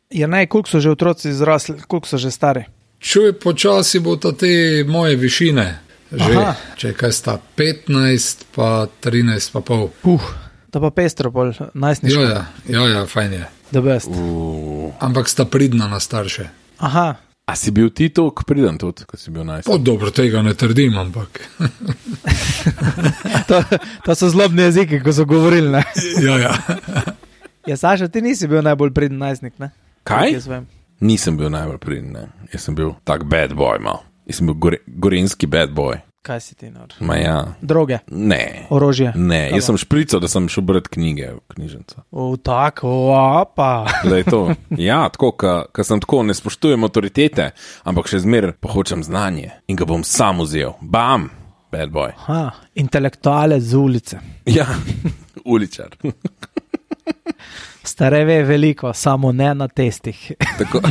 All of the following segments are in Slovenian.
koliko so že otroci zrasli, koliko so že stari? Čuj, počasi bo to te moje višine. Že, če kaj sta 15 pa 13 pa pol. To pa pestro pol, najstniško. Ja, fajn je. The best. Ampak sta pridna na starše. Aha. A si bil ti toliko priden tudi, ko si bil najstnik? Dobro, tega ne trdim, ampak. to so zlobni jeziki, ko so govorili, ne? Ja. Ja, Saša, ti nisi bil najbolj priden najstnik, ne? Kaj? Nisem bil najbolj priden, ne. Jaz sem bil tak bad boy mal. Jaz sem bil gorenski bad boy. Kaj si ti nor? Ma ja. Droge? Ne. Orožje? Ne, jaz sem šprical, da sem šel brati knjige v knjižnico. Tako, opa. Da je to. Ja, tako, ka sem tako, ne spoštujem avtoritete, ampak še zmer pa hočem znanje in ga bom sam vzel. Bam! Bad boy. Intelektualec z ulice. Ja, uličar. Stare ve veliko, samo ne na testih. Tako.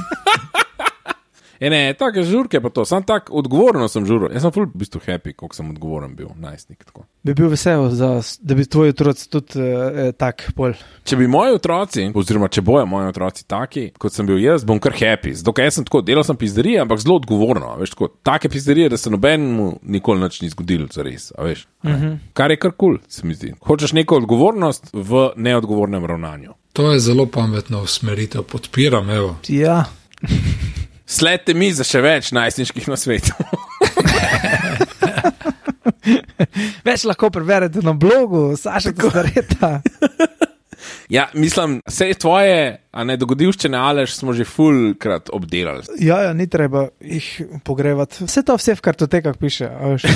Ne, take žurke pa to, sam tak odgovorno sem žuril. Jaz sem ful v bistvu happy, koliko sem odgovoren bil, najstnik. Tako. Bi bil vesel, da bi tvoji otroci tudi tak pol. Če bi moji otroci, oziroma če bojo moji otroci taki, kot sem bil jaz, bom kar happy. Zato, ker jaz sem tako, delal sem pizderije, ampak zelo odgovorno, veš, tako, take pizderije, da se nobenemu nikoli nič ni zgodilo, zares, a veš. Kar je kar kul, se mi zdi. Hočeš neko odgovornost v neodgovornem ravnanju. To je zelo pametno usmeritev, podpiram, evo. Ja. Sledite mi za še več najstniških na svetu. Več lahko preberete na blogu, Saša Kostareta. Ja, mislim, vse tvoje, a ne dogodivščine, Aleš, smo že fulkrat obdelali. Ja, ni treba jih pogrevati. Vse to vse v kartotekah piše, a veš.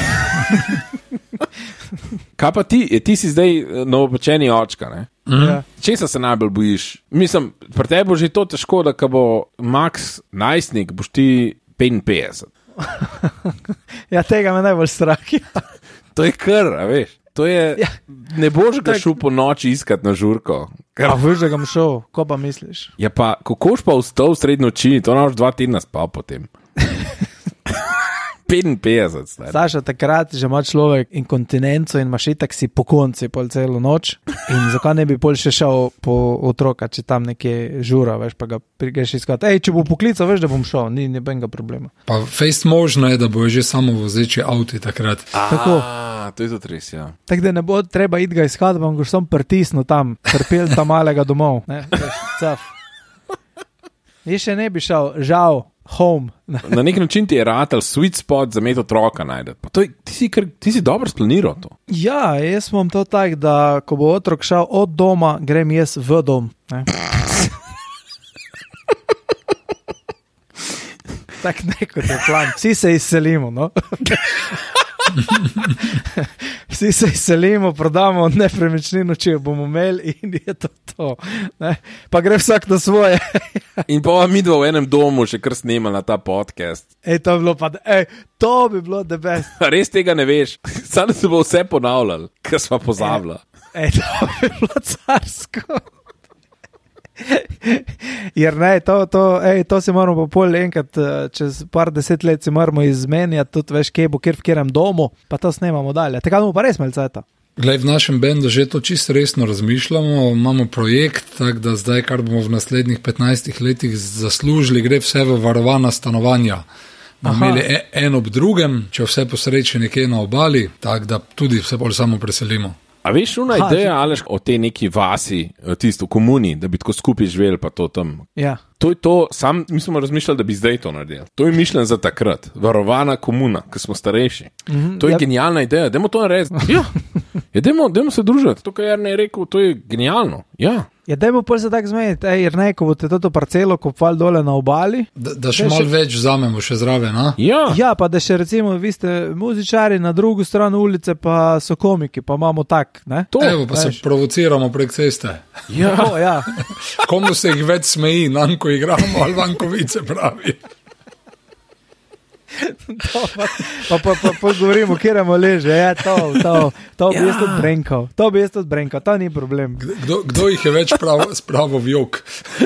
Kaj pa ti? Ti si zdaj novopečeni očka, ne? Ja. Česa se najbolj bojiš? Mislim, pri tebi bo že to težko, da ko bo Max najstnik, boš ti 55. Ja, tega me najbolj strah. To je kar, a veš? To je, ne boš ga šel po noči iskat na žurko. A veš, da ga bom šel, ko pa misliš? Ja pa, kokoš pa vstal v sred noči, to naš 2 tedna spal potem. 55, stari. Saša, takrat že ima človek inkontinenco in imaš itak si po konci pol celo noč in zakaj ne bi pol še šel po otroka, če tam nekje žura, veš, pa ga greš iskat. Če bo poklical, veš, da bom šel, ni nobenega problema. Pa fejst možno je, da bojo že samo vozeči avti takrat. Tako. To je tudi res, ja. Tako da ne bo treba iti ga iskat, bom ga sam pritisnil tam, trpel tam malega domov. Ne, veš, caf. Je še ne bi šel, žal, home. Na nek način ti je ratal sweet spot za imeti otroka najdeti. Ti si dobro splaniral to. Ja, jaz imam to tak, da ko bo otrok šel od doma, grem jaz v dom. Ne? Tak neko je plan. Vsi se izselimo, no? Vsi se izselimo, prodamo nepremičnino, če jo bomo imeli in je to. Ne? Pa gre vsak na svoje. In pa mi dva v enem domu še kar snemala ta podcast. To bi bilo the best. Res tega ne veš. Samo se bo vse ponavljal, ker sva pozabila. To bi bilo carsko. Jer ne, to se moramo pa pol enkrat, čez par 10 let se moramo izmenjati, tudi veš, kje bo, kjer v kjerem domu, pa to snemamo dalje. Tega bomo pa res imeli cajta. Glej, v našem bendu že to čisto resno razmišljamo, imamo projekt, tako da zdaj, kar bomo v naslednjih 15 letih zaslužili, gre vse v varovana stanovanja. Bomo imeli en ob drugem, če vse po sreči nekje na obali, tako da tudi vse bolj samo preselimo. A veš, ona ideja, Aleš, o tej neki vasi, tisto v komuni, da bi tako skupaj živeli pa to tam. Ja. To je to, sam mi smo razmišljali, da bi zdaj to naredili. To je mišljen za takrat, varovana komuna, ko smo starejši. To je genialna ideja, dajmo to narediti. Ja, dajmo se družiti. To, kar Jarnej je rekel, to je genialno. Ja. Ja, dajmo pol se tako zmeniti, Jarnej, ko boste to parcelo kopali dole na obali. Da še malo več vzamemo še zraven, a? Ja, pa da še recimo, vi ste muzičari, na drugo stran ulice pa so komiki, pa imamo tak, ne? Evo, pa se provociramo prek ceste. Ja. Komu se jih več smeji, nam, ko igramo, ali vankovice pravi. Pa govorimo, kjer mu leže, to bi jaz tudi brenkal, to ni problem. Kdo jih je več spravo v jok?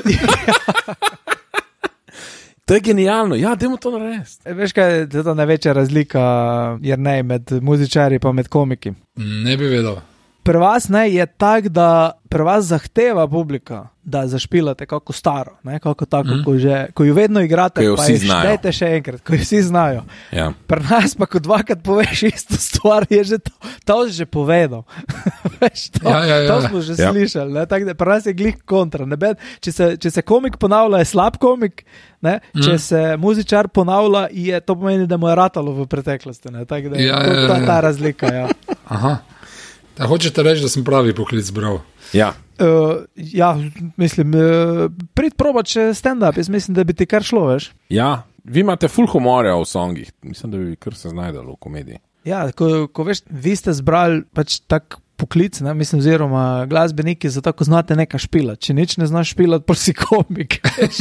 To je genialno, ja, dajmo to narediti. Veš kaj je to največja razlika, Jernej, med muzičari pa med komiki? Ne bi vedel. pri vas ne, je tak, da pri vas zahteva publika, da zašpilate kako staro, ne, kako tako, ko jo vedno igrate, jo pa vsi jo znajo. štejte še enkrat, ko jo vsi znajo. Ja. Pri nas pa, ko dvakrat poveš isto stvar, je že to že povedal. Veš, to smo že slišali, ne, tako da pri nas je glih kontra. Če se komik ponavlja, je slab komik, ne, če se muzičar ponavlja, to pomeni, da mu je ratalo v preteklosti, ne, tako da to je ta razlika, ja. Aha. Da hočete reči, da sem pravi poklic bral? Ja. Ja, mislim, prid probat še stand-up, jaz mislim, da bi ti kar šlo, veš. Ja, vi imate full humorja v songih, mislim, da bi kar se znajdalo v komediji. Ja, ko veš, vi ste zbrali pač tak poklic, ne, mislim, oziroma glasbeniki, zato ko znate neka špilat. Če nič ne znaš špilat, pa si komik.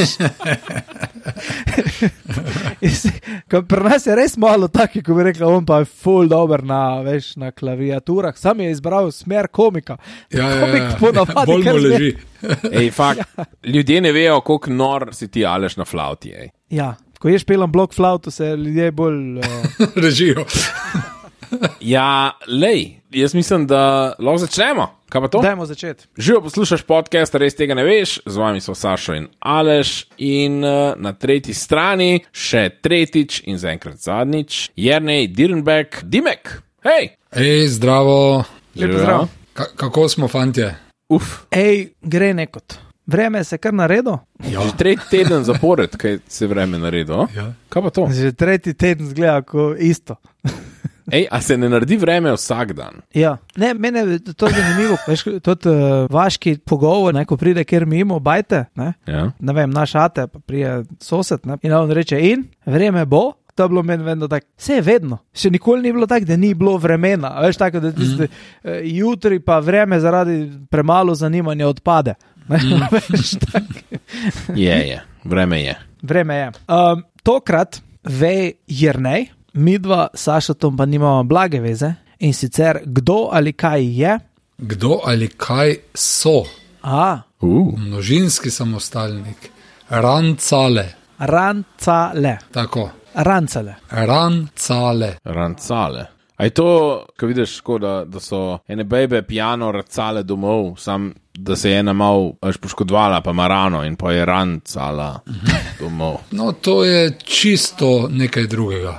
Pri nas je res malo taki, ko bi rekla, on pa je full dober na klaviaturah. Sam je izbral smer komika. Komik ponavadi bolj mu leži. Ej, fakt, ljudje ne vejo, koliko nor si ti Aleš na flauti, ej. Ja, ko je špilam blok flautu, se ljudje bolj... Režijo. Ja, lej, jaz mislim, da lahko začnemo. Kaj pa to? Dajmo začeti. Živo poslušaš podcast, res tega ne veš, z vami so Sašo in Aleš in na tretji strani, še tretjič in zaenkrat zadnjič, Jernej Dirnbeck, Dimek, hej! Ej, zdravo. Lepo zdrav. Kako smo, fantje? Ej, gre nekot. Vreme se kar naredilo? Ja. Že tretji teden zapored, kaj se vreme naredilo? Ja. Kaj pa to? Že tretji teden zgleda kot isto. Ej, a se ne naredi vreme vsak dan? Ja, ne, mene je to zanimivo, veš, tudi vaški pogovor, ne, ko pride kjer mimo, bajte, ne, Ja. ne vem, naš ate, pa prije sosed, ne, in on reče, in vreme bo, to je bilo meni vedno tako, vse je vedno, še nikoli ni bilo tako, da ni bilo vremena, veš, tako, da tiste jutri pa vreme zaradi premalo zanimanja odpade, ne, veš, tako. Je, vreme je. Vreme je. Tokrat ve Jernej, midva s Sašotom pa nimamo blage veze, in sicer kdo ali kaj je. Kdo ali kaj so? Množinski samostalnik. Rancale. Rancale. Tako. Rancale. Rancale. Rancale. A je to, ko vidiš, da so ene bejbe pijano racale domov, sam da se je ena mal poškodvala, pa ima rano in pa je rancala domov. No, to je čisto nekaj drugega.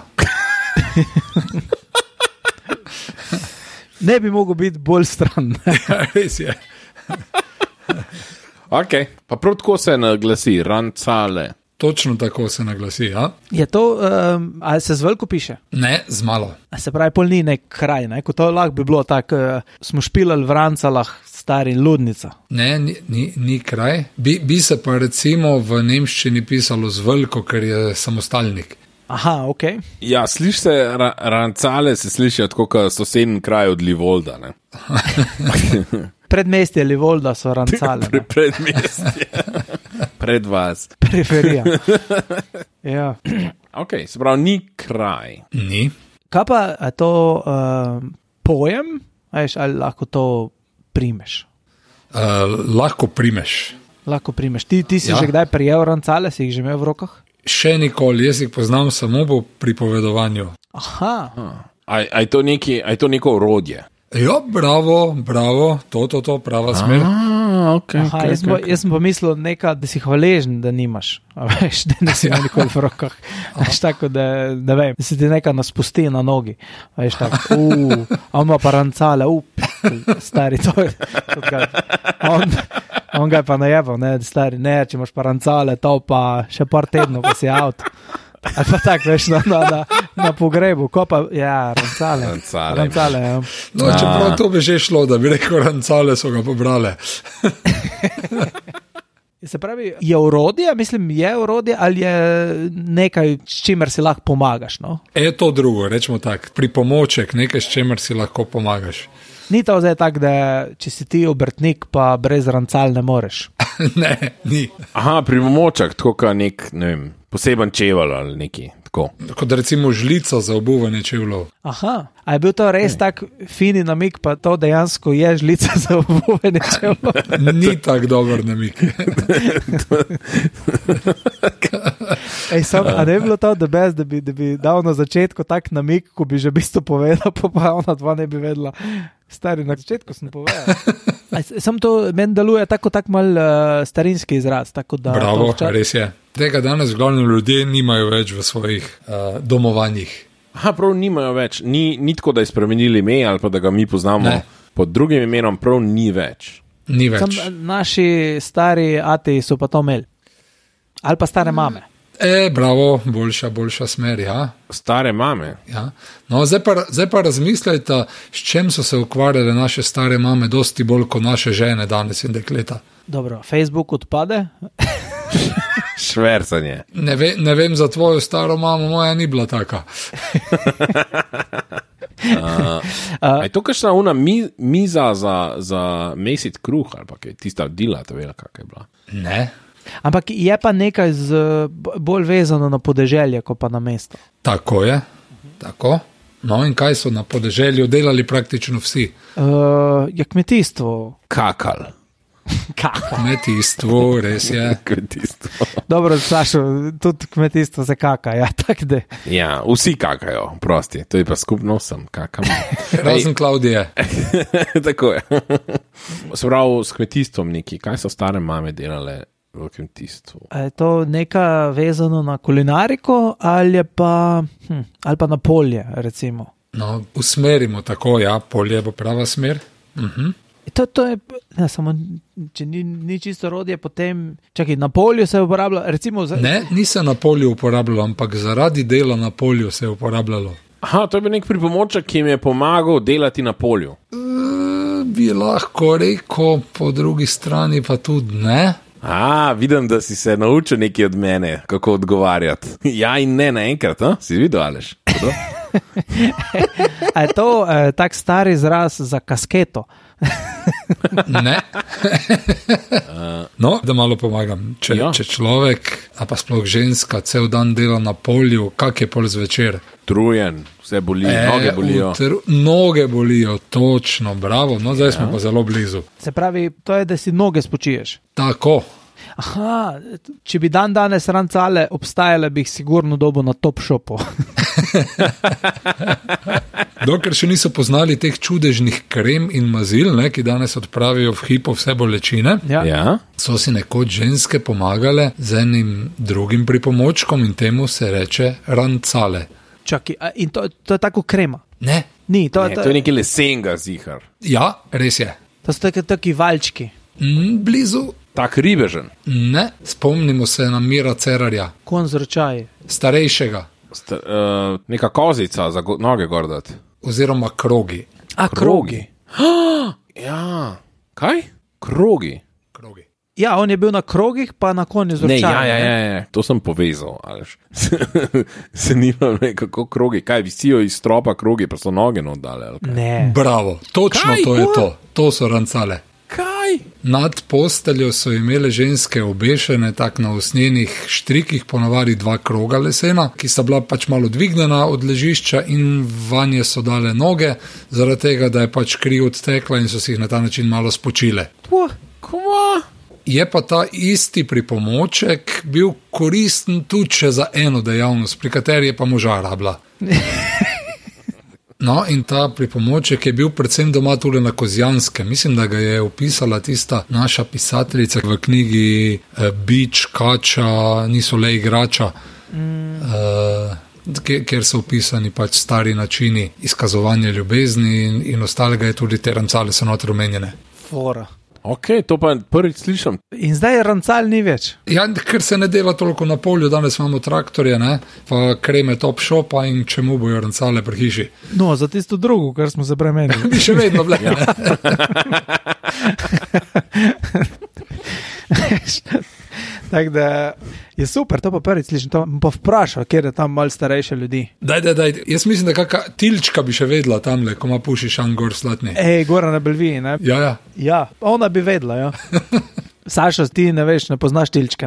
Ne bi mogel biti bolj stran. Res je. Ok, pa prav tako se naglasi, rancale. Točno tako se naglasi, ja? Je to, ali se z veliko piše? Ne, z malo. A se pravi, pol ni nek kraj, ne? Ko to lahko bi bilo tako, smo špilali v Rancalah, stari Ludnica. Ne, ni kraj. Bi se pa recimo v nemščini pisalo z veliko, ker je samostalnik. Aha, ok. Ja, sliši se, rancale se sliši tako, kot sosednji kraj od Livolda, ne? Predmestje Livolda so Rancale. Predmestje. Pred vas. Periferija. Ja. Ok, se pravi, ni kraj. Ni. Kaj pa je to pojem, ali lahko to primeš? Lahko primeš. Lahko primeš. Ti si Ja. že kdaj prijel Rancale, si jih že imel v rokah? Še nikoli, jaz jih poznam samo po pripovedovanju. Aha. A je to neko orodje? Ja, bravo, to, prava smer. Okay, Aha, jaz sem pomislil da si hvaležen, da nimaš, a veš, da nisi imel nikoli v rokah. Veš, tako, da vem, da se ti nekaj naspusti na nogi. Veš, tako, on ima pa Rancale, stari, to je, on ga je pa najebal, ne, stari, ne, če imaš pa Rancale, to pa še par tednov, pa si avto. Ali pa tako, veš, na pogrebu, ko pa, ja, Rancale, ja. No, čeprav to bi že šlo, da bi rekel, Rancale so ga pobrale. Se pravi, je orodje, ali je nekaj, s čimer si lahko pomagaš, no? To drugo, rečemo tako, pripomoček, nekaj, s čimer si lahko pomagaš. Ni to zdaj tako, da če si ti obrtnik, pa brez Rancal ne moreš. Ne, ni. Aha, pripomoček, tako kot nek, ne vem, poseben čevelj ali neki, tako. Kot recimo žlica za obuvanje čevljev. Aha, a je bil to res tak fini namik, pa to dejansko je žlica za obuvanje čevljev? Ni tak dober namik. A ne bi bilo to, da bi dal na začetku tak namik, ko bi že bistvo povedal, pa ona dva ne bi vedela. Stari, na začetku sem povedal. Sam to meni deluje tako mal starinski izraz. Tako da bravo, res je. Tega danes glavno ljudje nimajo več v svojih domovanjih. Aha, prav nimajo več. Ni tako, da je spremenili ime ali pa da ga mi poznamo pod drugim imenom, prav ni več. Ni več. Naši stari ati so pa to imeli. Ali pa stare mame. Bravo, boljša smer, ja. Stare mame. Ja. No, zdaj pa razmislite, s čem so se ukvarjale naše stare mame, dosti bolj kot naše žene danes in dekleta. Dobro, Facebook odpade. Švercanje. Ne vem za tvojo staro mamo, moja ni bila taka. Je to kakšna una miza za mesit kruh, ali pa kaj, tista dila, to vela, kak je bila? Ne. Ampak je pa nekaj bolj vezano na podeželje, kot pa na mesto. Tako je, tako. No in kaj so na podeželju delali praktično vsi? Je kmetijstvo. Kakal. Kmetijstvo, res je. Kmetijstvo. Dobro, Sašo, tudi kmetijstvo se kaka, ja, tak de. Ja, vsi kakajo, prosti, to je pa skupno vsem kakam. Razen Klaudije. Tako je. Se pravi, s kmetijstvom neki, kaj so stare mame delale v kmetijstvu? Je to neka vezano na kulinariko ali pa na polje, recimo? No, usmerimo tako, ja, polje bo prava smer. To je, ne, samo, če ni čisto rodje, potem, čakaj, na polju se je uporabljalo, recimo... Ne, ni se na polju uporabljalo, ampak zaradi dela na polju se je uporabljalo. Aha, to je bil nek pripomoček, ki jim je pomagal delati na polju. Bi lahko rekel, po drugi strani pa tudi ne. Vidim, da si se naučil nekaj od mene, kako odgovarjati. Ja in ne naenkrat, si videl, Aleš? A je to tak star izraz za kasketo? Ne. No, da malo pomagam. Če človek, a pa sploh ženska, cel dan dela na polju, kak je pol zvečer? Trujen, vse boli, noge bolijo. Noge bolijo, točno, bravo, no zdaj smo pa zelo blizu. Se pravi, to je, da si noge spočiješ. Tako. Aha, če bi danes rancale obstajale, bi jih sigurno dobil na Top Shopu. Dokler še niso poznali teh čudežnih krem in mazil, ki danes odpravijo v hipo vse bolečine, so si nekoč ženske pomagale z enim drugim pripomočkom in temu se reče rancale. Čaki, in to je tako krema? Ne. Ni, to je nekaj lesenga zihar. Ja, res je. To so taki valjčki. Blizu. Tak ribežen. Ne, spomnimo se na Mira Cerarja. Konj z ročaji. Starejšega. Neka kozica za noge gordati. Oziroma krogi. Krogi. Ja. Kaj? Krogi. Ja, on je bil na krogih, pa na konju z ročaji. Ne, to sem povezal. Se nima kako krogi. Kaj, visijo iz stropa krogi, pa so noge nodale? Ne. Bravo, točno to je to. To so rancale. Kaj? Nad posteljo so imele ženske obešene tak na usnjenih štrikih, ponovadi 2 kroga lesena, ki sta bila pač malo dvignjena od ležišča in vanje so dale noge, zaradi tega, da je pač kri odtekla in so si jih na ta način malo spočile. Je pa ta isti pripomoček bil koristen tudi za eno dejavnost, pri kateri je pa moža rabila. No, in ta pripomoček je bil predvsem doma tudi na Kozjanskem. Mislim, da ga je opisala tista naša pisateljica v knjigi Bič, kača, niso le igrača, kjer so opisani pač stari načini izkazovanja ljubezni in ostalega je tudi te rancale so noter omenjene. Fora. Ok, to pa prvič slišam. In zdaj rancal ni več. Ja, ker se ne dela toliko na polju, danes imamo traktorje, pa kreme Top Shopa in čemu bojo rancale pri hiši. No, za tisto drugo, kar smo se premenili. Bi še vedno bile. Tako da je super, to pa prvič slišim. To pa vprašal, kjer je tam malo starejše ljudi. Daj. Jaz mislim, da kakšna tilčka bi še vedla tamle, ko ima puši šan gor slatni. Gora na Belviji, ne? Ja. Ja, ona bi vedla, ja. Sašo, ti ne veš, ne poznaš tilčke, ne?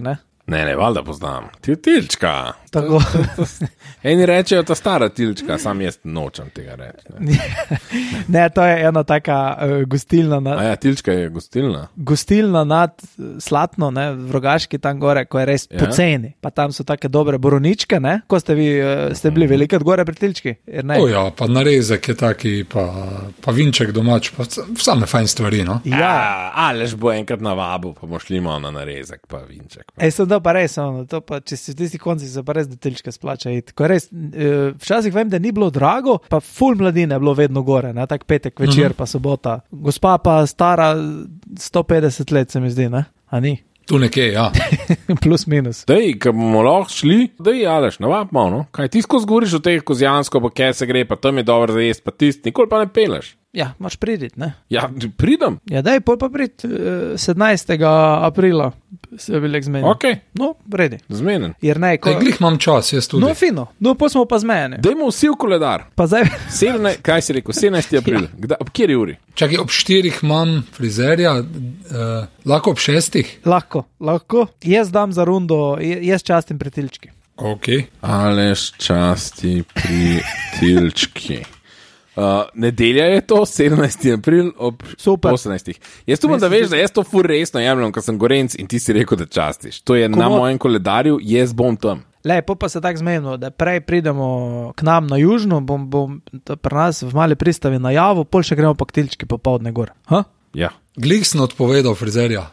Ne, valjda poznam. Tilčka. Tako. Eni rečejo, ta stara tilčka, sam jaz nočem tega reči. Ne, to je ena taka gostilna. Ja, tilčka je gostilna. Gostilna nad Slatno, ne, v Rogaški tam gore, ko je res poceni. Pa tam so take dobre boroničke, ne? Ko ste vi ste bili velikrat gore pri tilčki? Ja, pa narezek je taki, pa vinček domač, pa same fajn stvari, no? Ja. Alež bo enkrat na vabu, pa boš šli malo na narezek, pa vinček. Sem to pa res, to pa, če si v tisti konci se pa res do tilčka splača iti. Ko res, včasih vem, da ni bilo drago, pa ful mladine je bilo vedno gore, ne, tak petek večer pa sobota. Gospa pa stara 150 let se mi zdi, ne, a ni? Tu nekje, ja. Plus minus. Dej, ko bomo lahko šli, dej, Aleš, navab malo, no? Kaj ti skozi govoriš o teh Kozjansko, pa kje se gre, pa tam je dobro za jesti, pa tisti, nikoli pa ne peleš. Ja, moraš priditi, ne? Ja, pridem. Ja, daj, pol pa prid 17. aprila se bi lek zmenil. Ok. No, vredi. Zmenen. Jernej, ko... Glih imam čas, jaz tudi. No, fino. No, pa smo pa zmeni. Dajmo vsi v koledar. Pa zdaj... Kaj si rekel? 17. april. Ja. Ob kjeri uri? Čakaj, ob 4 imam frizerja, lahko ob 6? Lahko. Jaz dam za rundo, jaz častim pri tilčki. Ok. Aleš časti pri tilčki. Nedelja je to, 17. april ob 18. Jaz tu bom, da veš, da jaz to ful resno jemljam, ko sem Gorenc in ti si rekel, da častiš. To je na mojem koledarju, jaz bom tam. Lepo pa se tako zmenilo, da prej pridemo k nam na južno, bom pri nas v mali pristavi na Javu, pol še gremo pa k tilčki popoldne gor. Ha? Ja. Glih sem odpovedal frizerja.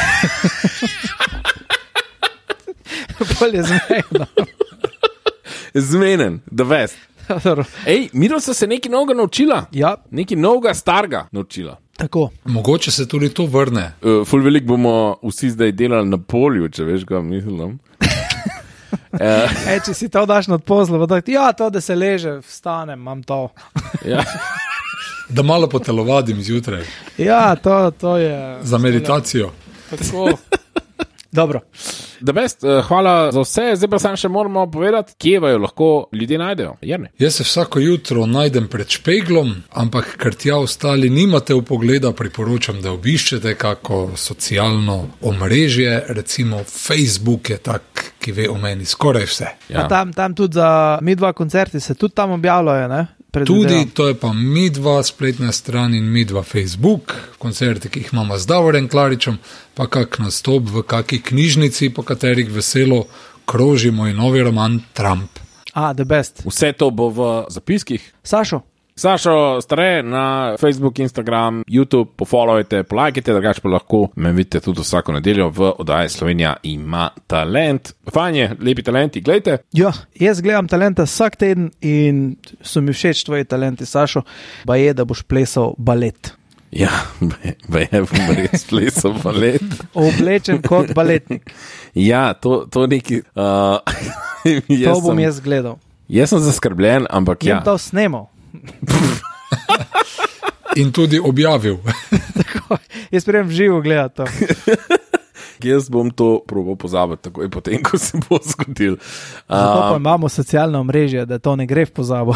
Pol je zmenjeno. Zmenen, the best. Ej, Miro so se nekaj novega naučila. Ja. Nekaj novega starega naučila. Tako. Mogoče se tudi to vrne. Ful velik bomo vsi zdaj delali na polju, če veš, ga mislim. Če si to daš nad pozlo, ja, to, da se leže, vstanem, imam to. Ja. Da malo potelovadim zjutraj. Ja, to je... Za meditacijo. Tako. Dobro. The best, hvala za vse, zdaj pa sam še moramo povedati, kje vajo lahko ljudje najdejo. Jerne. Jaz se vsako jutro najdem pred špeglom, ampak ker tja ostali nimate vpogleda, priporočam, da obiščete kako socialno omrežje, recimo Facebook je tak, ki ve o meni skoraj vse. Ja. Tam tudi za midva koncerti se tudi tam objavljajo, ne? Tudi, to je pa midva spletna stran in midva Facebook, koncerti, ki jih imamo z Davorjem Klaričem, pa kak nastop v kaki knjižnici, po katerih veselo krožimo in novi roman Trump. The best. Vse to bo v zapiskih. Sašo Stare na Facebook, Instagram, YouTube, pofollowajte, polajkajte, drugače pa lahko me vidite tudi vsako nedeljo v oddaji Slovenija ima talent. Fajn je, lepi talenti, gledajte. Ja, jaz gledam talenta vsak teden in so mi všeč tvoji talenti, Sašo, pa je, da boš plesal balet. Ja, bom res plesal balet. Oblečen kot baletnik. Ja, to neki... to bom jaz gledal. Jaz sem zaskrbljen, ampak ja. Jem to snemal. In tudi objavil. Tako, jaz prijem živo gledati to. Jaz bom to probal pozabiti takoj potem, ko se bo zgodil. Zato pa imamo socialne omrežje, da to ne gre v pozabo.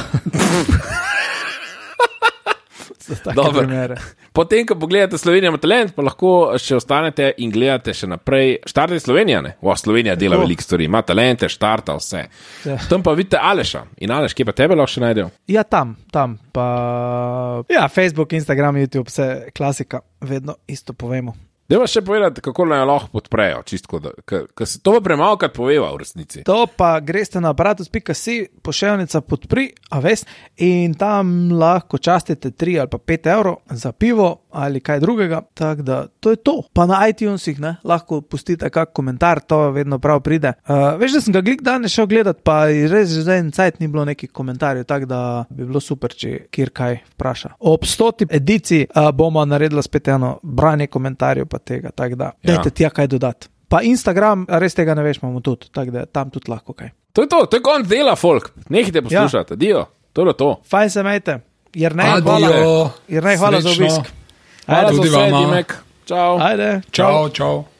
Potem, ko pogledate Slovenija ima talent, pa lahko še ostanete in gledate še naprej. Štartite Slovenija, ne? Slovenija dela veliko stvari, ima talente, štarta vse. Ja. Tam pa vidite Aleša. In Aleš, kje pa tebe lahko še najdejo? Ja, tam. Pa... Ja, Facebook, Instagram, YouTube, vse klasika. Vedno isto povemo. Deva še povedati, kako naj lahko podprejo, čistko, ker se to pa premalokrat poveva v resnici. To pa greste na aparatus.si, pošeljnica podpri, in tam lahko častite 3 ali pa 5 evrov za pivo ali kaj drugega, tako da to je to. Pa na iTunesih, ne, lahko pustite kak komentar, to vedno prav pride. Veš, da sem ga danes šel gledat, pa res že za en cajt ni bilo nekih komentarjev, tako da bi bilo super, če kjer kaj vpraša. Ob 100. ediciji bomo naredila spet eno branje komentarjev, tega, tako da, dajte tja kaj dodati. Pa Instagram, res tega ne veš, imamo tudi, tako da tam tudi lahko kaj. To je konc dela, folk. Nehajte poslušati, adio. To je to. Fajn se imejte. Jernej, hvala za obisk. Hvala tudi vama. Čau. Ajde. Čau.